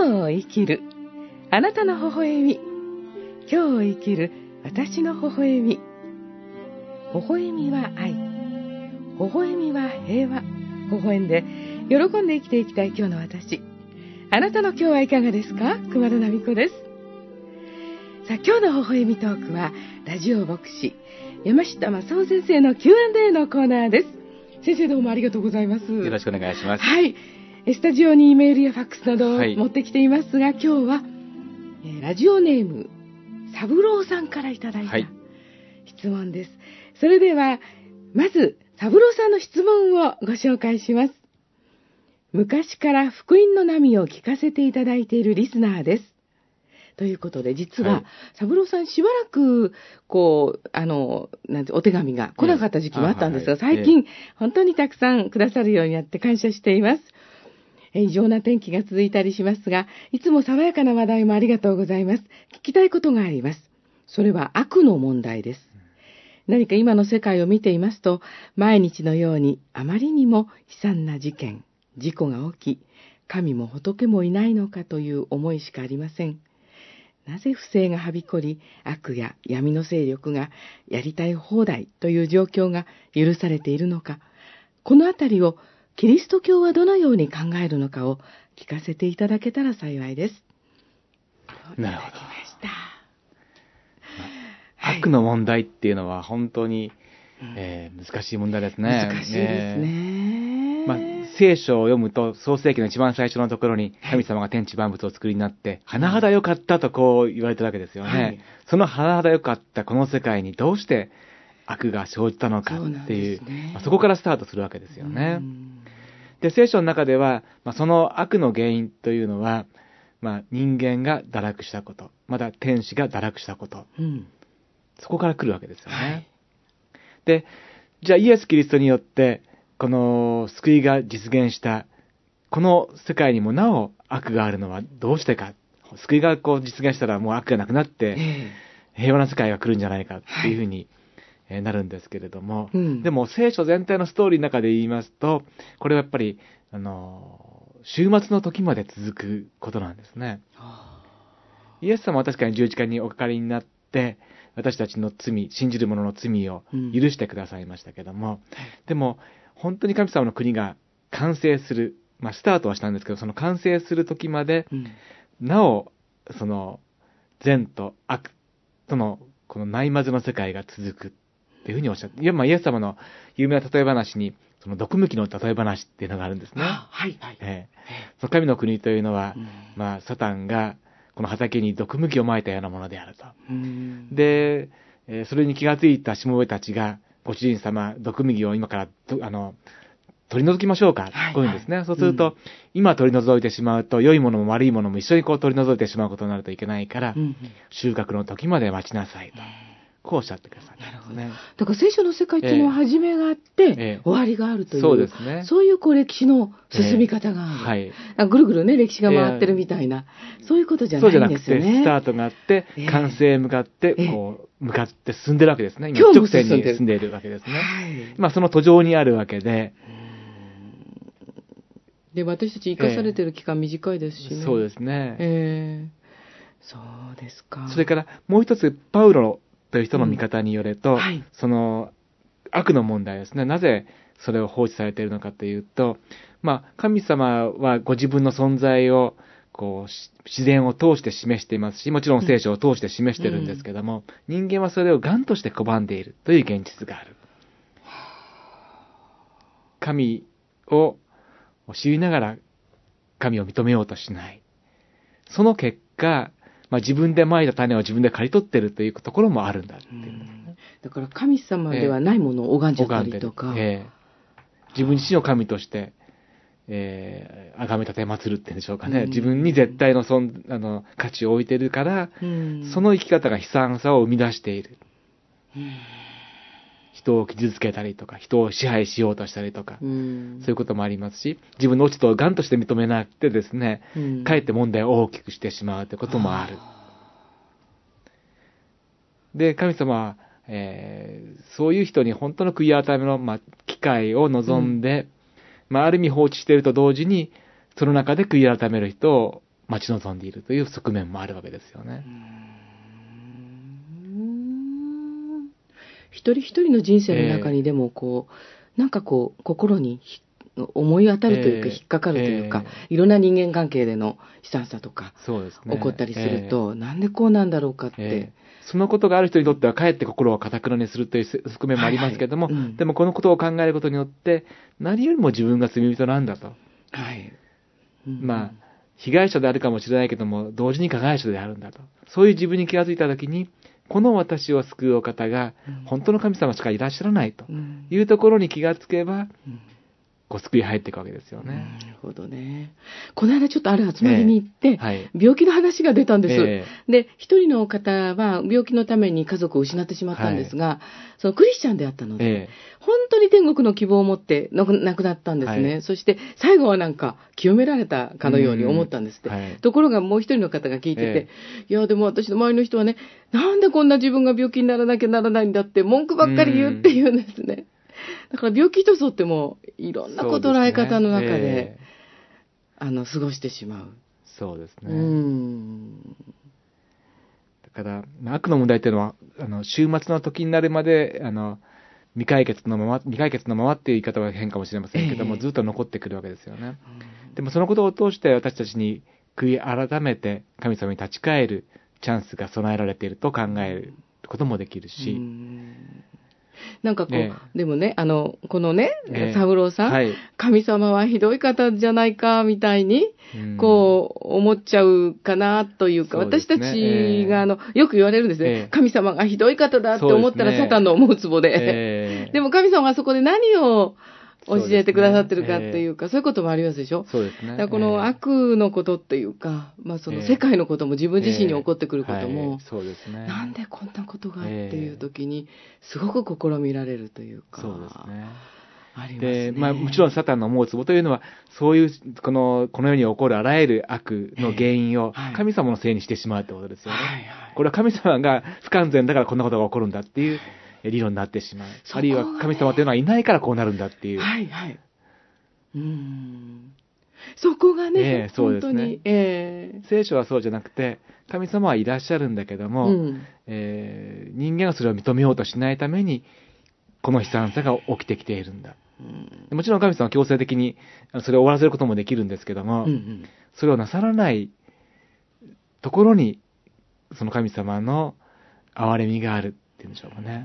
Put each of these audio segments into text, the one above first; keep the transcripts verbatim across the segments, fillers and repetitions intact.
今日を生きるあなたの微笑み、今日を生きる私の微笑み。微笑みは愛、微笑みは平和。微笑んで喜んで生きていきたい今日の私。あなたの今日はいかがですか？熊田奈美子です。さあ、今日の微笑みトークはラジオ牧師山下正夫先生の キューアンドエー のコーナーです。先生、どうもありがとうございます。 よろしくお願いします。 はい、スタジオにメールやファックスなどを持ってきていますが、はい、今日は、えー、ラジオネーム三郎さんからいただいた質問です。はい、それではまず三郎さんの質問をご紹介します。昔から福音の波を聞かせていただいているリスナーです。ということで、実は、はい、三郎さんしばらくこうあのなんてお手紙が来なかった時期もあったんですが、最近、えー、本当にたくさんくださるようになって感謝しています。異常な天気が続いたりしますが、いつも爽やかな話題もありがとうございます。聞きたいことがあります。それは悪の問題です。何か今の世界を見ていますと、毎日のようにあまりにも悲惨な事件、事故が起き、神も仏もいないのかという思いしかありません。なぜ不正がはびこり、悪や闇の勢力がやりたい放題という状況が許されているのか、このあたりをキリスト教はどのように考えるのかを聞かせていただけたら幸いです。 なるほど。悪の問題っていうのは本当に、うんえー、難しい問題ですね。 難しいですね。 えーまあ、聖書を読むと創世記の一番最初のところに神様が天地万物を作りになって、はい、甚だ良かったとこう言われてるわけですよね。はい、その甚だ良かったこの世界にどうして悪が生じたのかっていう、 そう、ねまあ、そこからスタートするわけですよね。で、聖書の中では、まあ、その悪の原因というのは、まあ、人間が堕落したこと、また天使が堕落したこと、うん、そこから来るわけですよね。はい、で、じゃあイエス・キリストによってこの救いが実現したこの世界にもなお悪があるのはどうしてか。救いがこう実現したらもう悪がなくなって平和な世界が来るんじゃないかっていうふうになるんですけれども、はいうん、でも聖書全体のストーリーの中で言いますと、これはやっぱりあの終末の時まで続くことなんですね。イエス様は確かに十字架におかかりになって私たちの罪、信じる者の罪を許してくださいましたけども、うん、でも本当に神様の国が完成する、まあスタートはしたんですけど、その完成する時まで、うん、なおその善と悪とのこのないまぜの世界が続くっていうふうにおっしゃって、いや、まあイエス様の有名な例え話にその毒麦の例え話っていうのがあるんですね。 はいはい。 えー、その神の国というのは、うん、まあサタンがこの畑に毒麦をまいたようなものであると。で、えー、それに気がついたしもべたちが、ご主人様、毒麦を今からあの取り除きましょうか。はい、こういうんですね。はい、そうすると、うん、今取り除いてしまうと、良いものも悪いものも一緒にこう取り除いてしまうことになるといけないから、うんうん、収穫の時まで待ちなさいと。こうおっしゃってください、ね。なるほど。 だから聖書の世界っていうのは始めがあって、えー、終わりがあるという、そうですね。そういうこう歴史の進み方がある。えーはい、ぐるぐるね、歴史が回ってるみたいな、えー、そういうことじゃないんですよね。 そうじゃなくて、スタートがあって、えー、完成へ向かって、こう、向かって進んでるわけですね。今、直線に進んでいるわけですね。はい、まあ、その途上にあるわけで、 で、私たち生かされてる期間短いですしね。 えー、そうですね。 えー、そうですか。 それから、もう一つ、パウロという人の見方によると、うんはい、その悪の問題ですね。なぜそれを放置されているのかというと、まあ、神様はご自分の存在をこう自然を通して示していますし、もちろん聖書を通して示しているんですけども、うん、人間はそれを頑として拒んでいるという現実がある。神を知りながら神を認めようとしない。その結果、まあ、自分で蒔いた種を自分で刈り取っているというところもあるんだっていうんですね。 だから神様ではないものを拝んじゃったりとか、 えー、自分自身を神としてえー、崇めたて祀るっていうんでしょうかね。自分に絶対のそんあの価値を置いているから、その生き方が悲惨さを生み出している。人を傷つけたりとか、人を支配しようとしたりとか、そういうこともありますし、自分の落ち度を頑として認めなくてですね、かえって問題を大きくしてしまうということもある。で、神様は、えー、そういう人に本当の悔い改めの、まあ、機会を望んで、うんまあ、ある意味放置していると同時に、その中で悔い改める人を、 待ち望んでいるという側面もあるわけですよね。 うーん、一人一人の人生の中にでもこう、えー、なんかこう心に思い当たるというか、えー、引っかかるというか、えー、いろんな人間関係での悲惨さとか、そうですね、起こったりすると、えー、なんでこうなんだろうかって、えーそのことがある人にとってはかえって心をかたくなにするという側面もありますけれども、はいはい、うん、でもこのことを考えることによって何よりも自分が罪人なんだと、はい、うん、まあ被害者であるかもしれないけども同時に加害者であるんだと、そういう自分に気がついたときに、この私を救うお方が本当の神様しかいらっしゃらないというところに気がつけば、うんうん、こう救い入っていくわけですよね。 なるほどね。この間ちょっとある集まりに行って、えーはい、病気の話が出たんです。えー、で、一人の方は病気のために家族を失ってしまったんですが、はい、そのクリスチャンであったので、えー、本当に天国の希望を持って亡くなったんですね。はい、そして最後はなんか清められたかのように思ったんですって。はい、ところがもう一人の方が聞いてて、えー、いやでも私の周りの人はね、なんでこんな自分が病気にならなきゃならないんだって文句ばっかり言うって言うんですね。だから病気とそうってもいろんな捉え方の中で、えー、あの過ごしてしまう。 そうですね。うん、だから悪の問題っていうのはあの終末の時になるまであの未解決のまま未解決のままっていう言い方は変かもしれませんけども、えー、ずっと残ってくるわけですよね。うん、でもそのことを通して私たちに悔い改めて神様に立ち返るチャンスが備えられていると考えることもできるし。うん、 なんかこう、ね、でもね、あの、このね、ね三郎さん、はい、神様はひどい方じゃないか、みたいに、こう、思っちゃうかな、というか、うね、私たちが、あの、よく言われるんですね、えー。神様がひどい方だって思ったら、サタンの思うツボで。えー、でも神様はそこで何を教えてくださってるかっていうか、そういうこともありますでしょ。そうですね。だからこの悪のことっていうか、まあその世界のことも自分自身に起こってくることも、えーはい、そうですね。なんでこんなことがっていう時に、すごく試みられるというか。そうですね。ありますね。で、まあもちろんサタンの思うツボというのは、そういう、この、この世に起こるあらゆる悪の原因を神様のせいにしてしまうってことですよね。はいはい、これは神様が不完全だからこんなことが起こるんだっていう、理論になってしまう。ね、あるいは神様というのはいないからこうなるんだっていう。はいはい。 うーん。そこがね、えー、そうですね、本当に、えー。 聖書はそうじゃなくて、神様はいらっしゃるんだけども、うん、えー、人間がそれを認めようとしないために、この悲惨さが起きてきているんだ。うん、もちろん神様は強制的にそれを終わらせることもできるんですけども、うんうん、それをなさらないところに、その神様の憐れみがあるっていうんでしょうかね。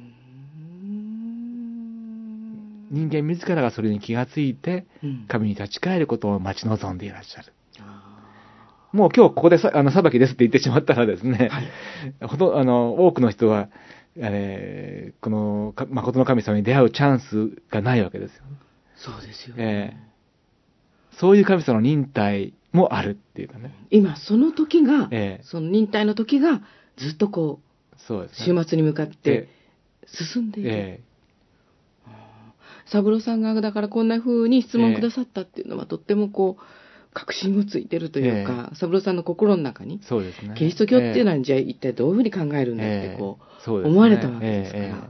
人間自らがそれに気がついて、神に立ち返ることを待ち望んでいらっしゃる。うん、もう今日ここでさあの裁きですって言ってしまったらですね、はい、ほとあの多くの人は、えー、この誠の神様に出会うチャンスがないわけですよ。 そうですよね。 えー、そういう神様の忍耐もあるっていうかね。 今その時が、えー、その忍耐の時がずっとこう、そうですね、終末に向かって進んでいる。えー三郎さんがだからこんな風に質問くださったっていうのは、えー、とってもこう確信をついてるというか、えー、三郎さんの心の中にそうですね、キリスト教っていうのは、えー、じゃあ一体どういうふうに考えるんだってこう、えー、思われたわけですから、えーえー、う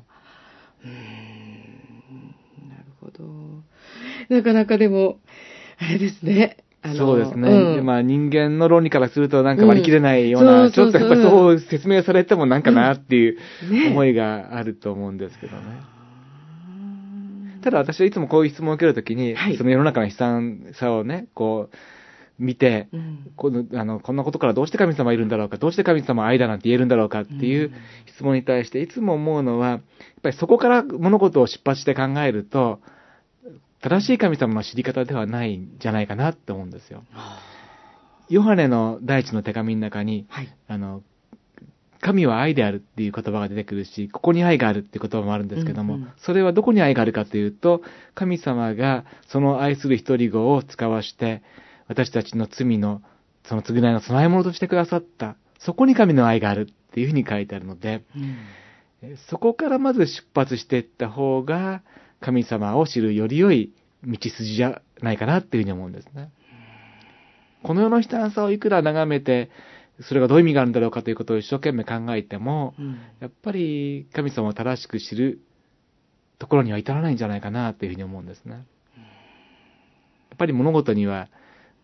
ーんなるほど。なかなかでもあれですね、 あのそうですね、うん、まあ、人間の論理からするとなんか割り切れないような、うん、そうそうそう、ちょっとやっぱそう説明されてもなんかなっていう思いがあると思うんですけどね。ね、ただ私はいつもこういう質問を受けるときに、はい、その世の中の悲惨さをね、こう、見て、うん、このあのこんなことからどうして神様いるんだろうか、どうして神様は愛だなんて言えるんだろうかっていう質問に対して、いつも思うのは、やっぱりそこから物事を出発して考えると、正しい神様の知り方ではないんじゃないかなって思うんですよ。ヨハネの第一の手紙の中に、はい、あの、神は愛であるっていう言葉が出てくるし、ここに愛があるっていう言葉もあるんですけども、うんうん、それはどこに愛があるかというと、神様がその愛する一人子を使わして、私たちの罪の、その償いの備え物としてくださった、そこに神の愛があるっていうふうに書いてあるので、うん、そこからまず出発していった方が、神様を知るより良い道筋じゃないかなっていうふうに思うんですね。この世の悲惨さをいくら眺めて、それがどういう意味があるんだろうかということを一生懸命考えても、うん、やっぱり神様を正しく知るところには至らないんじゃないかなというふうに思うんですね。やっぱり物事には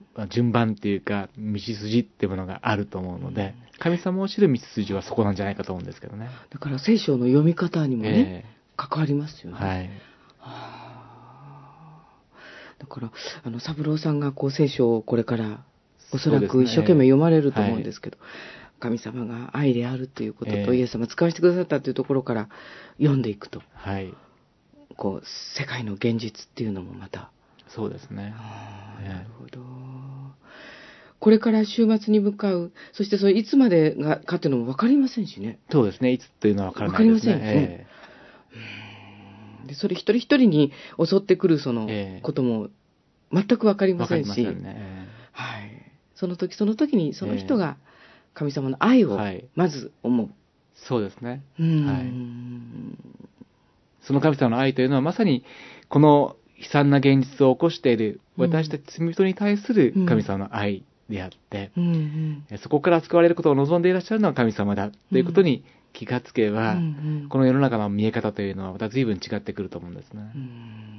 順番っていうか、道筋っていうものがあると思うので、神様を知る道筋はそこなんじゃないかと思うんですけどね。 だから聖書の読み方にもね、えー、関わりますよね。 はい。 はあ、だから、あの、三郎さんがこう聖書をこれからおそらく一生懸命読まれると思うんですけど、神様が愛であるということと、えー、イエス様使わせてくださったというところから読んでいくと、 はい、 こう世界の現実っていうのもまた、 そうですね。 あ、なるほど。これから週末に向かう、そしてそれいつまでがかっていうのも分かりませんしね。 そうですね。いつというのは分からないですね。 分かりませんね。えー、でそれ一人一人に襲ってくるそのことも全く分かりませんし、 分かりませんね。 はい。その時その時にその人が神様の愛をまず思う。はい、 そうですね。 うん、 はい。その神様の愛というのはまさにこの悲惨な現実を起こしている私たち罪人に対する神様の愛であって、 うんうん、 そこから救われることを望んでいらっしゃるのは神様だということに気がつけば、うんうん、この世の中の見え方というのはまた随分違ってくると思うんですね。 うん、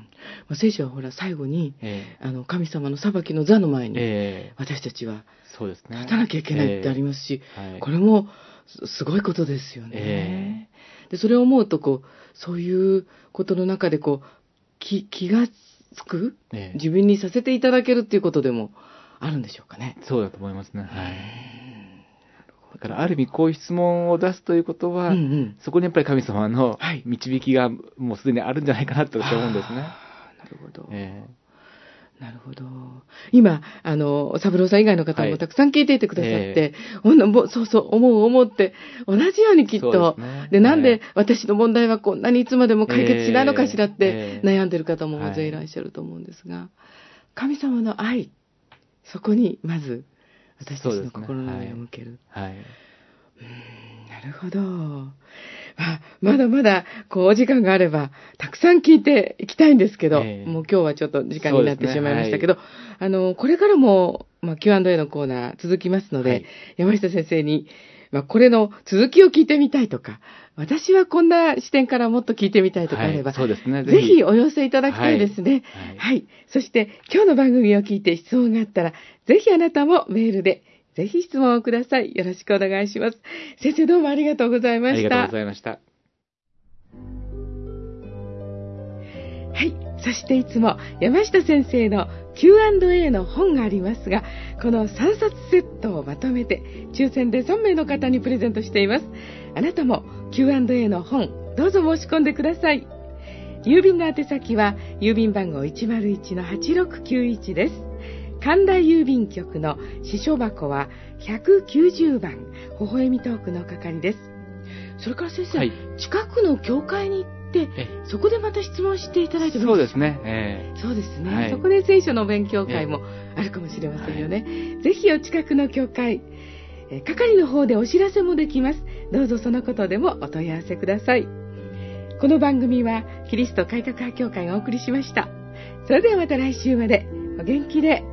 まあ、聖書はほら最後に、えー、あの神様の裁きの座の前に、えー、私たちは立たなきゃいけないってありますし、えーはい、これもすごいことですよね。えー、でそれを思うとこうそういうことの中でこう 気, 気がつく、えー、自分にさせていただけるっていうことでもあるんでしょうかね。 そうだと思いますね。はい。だからある意味こういう質問を出すということは、うんうん、そこにやっぱり神様の導きがもうすでにあるんじゃないかなと思うんですね。 なるほど。 えー、なるほど。今あの三郎さん以外の方もたくさん聞いていてくださって、はい、えー、そうそう思う思って同じようにきっと で,、ね、でなんで私の問題はこんなにいつまでも解決しないのかしらって悩んでる方も大勢いらっしゃると思うんですが、はい、神様の愛、そこにまず私たちの心の目を向ける。 はい。はい、 うーん、なるほど。まあ、まだまだこうお時間があればたくさん聞いていきたいんですけど、えー、もう今日はちょっと時間になってしまいましたけど、ね、はい、あのこれからも、まあ、キューアンドエー のコーナー続きますので、はい、山下先生に、まあ、これの続きを聞いてみたいとか、私はこんな視点からもっと聞いてみたいとかあれば、 はい、そうですね、 ぜひお寄せいただきたいですね。はい。はいはい、そして今日の番組を聞いて質問があったら、ぜひあなたもメールでぜひ質問をください。よろしくお願いします。先生どうもありがとうございました。 ありがとうございました。 はい。そしていつも山下先生の キューアンドエー の本がありますが、このさんさつセットをまとめて抽選でさんめいの方にプレゼントしています。あなたも キューアンドエー の本どうぞ申し込んでください。郵便の宛先は郵便番号 いちまるいちのはちろくきゅういち です。神田郵便局の支所箱はひゃくきゅうじゅうばん、微笑みトークの係です。それから先生、はい、近くの教会に行ってそこでまた質問していただいてもいいですか？ そうですね、えー、 そうですね、はい、そこで聖書の勉強会もあるかもしれませんよね、えーはい、ぜひお近くの教会、えー、係の方でお知らせもできます。どうぞそのことでもお問い合わせください。この番組はキリスト改革派教会がお送りしました。それではまた来週までお元気で。